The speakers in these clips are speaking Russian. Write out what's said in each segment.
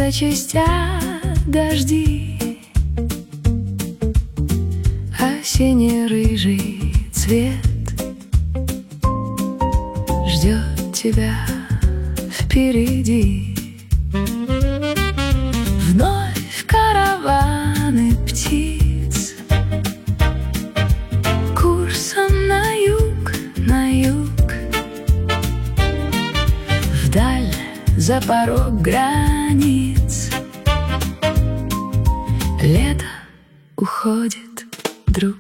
зачастят дожди, осенне-рыжий цвет ждет тебя впереди. Вновь караваны птиц курсом на юг, на юг, вдаль, за порог границ. Лето уходит, друг.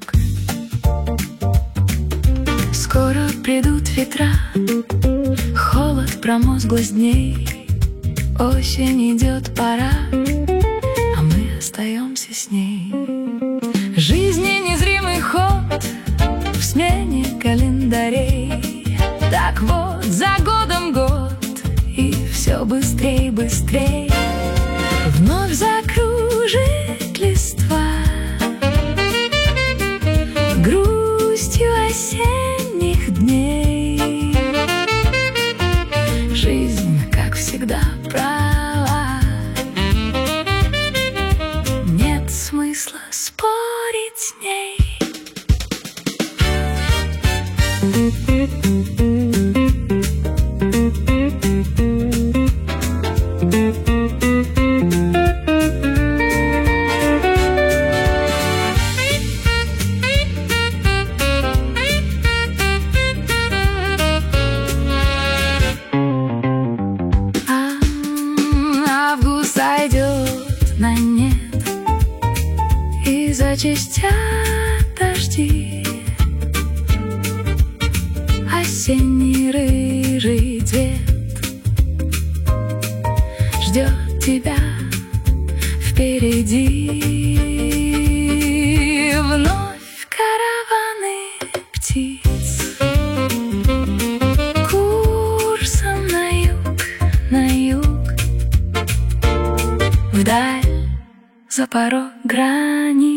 Скоро придут ветра, холод промозглых дней. Осень идет, пора, а мы остаемся с ней. Жизни незримый ход в смене календарей. Так вот, за годом год, и все быстрей, быстрей. Вновь закружит листва грустью осенних дней. Жизнь, как всегда, права. Нет смысла спорить с ней. Сойдет на нет, и зачастят дожди, осенний рыжий цвет ждет тебя впереди. Вновь караваны птиц курсом на юг, на юг, вдаль, за порог границ.